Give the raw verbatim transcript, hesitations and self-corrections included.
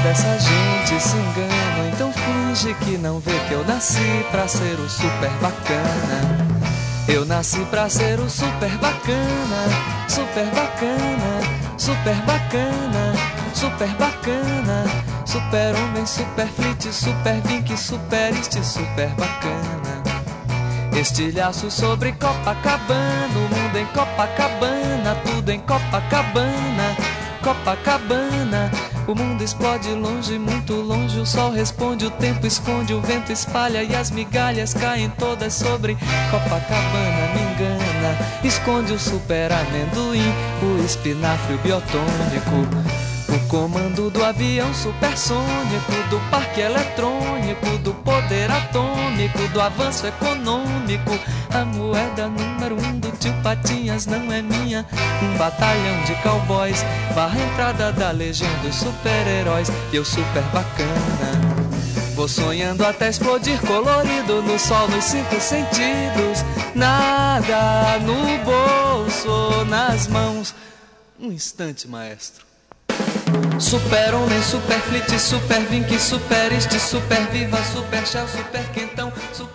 essa gente se engana, então finge que não vê que eu nasci pra ser o super bacana. Eu nasci pra ser o super bacana, super bacana, super bacana, super bacana, super homem, super flit, super vink, super este, super bacana. Estilhaço sobre Copacabana, o mundo em Copacabana, tudo em Copacabana, Copacabana. O mundo explode longe, muito longe, o sol responde, o tempo esconde, o vento espalha e as migalhas caem todas sobre Copacabana. Me engana, esconde o super amendoim, o espinafre, o biotônico, o comando do avião supersônico, do parque eletrônico, do poder atômico, do avanço econômico. A moeda número um do tio Patinhas não é minha. Um batalhão de cowboys barra a entrada da legião dos super-heróis. E eu super bacana, vou sonhando até explodir colorido no sol, nos cinco sentidos. Nada no bolso, nas mãos. Um instante, maestro. Super homem, super flit, super vink, super este, super viva, super shell, super quentão, super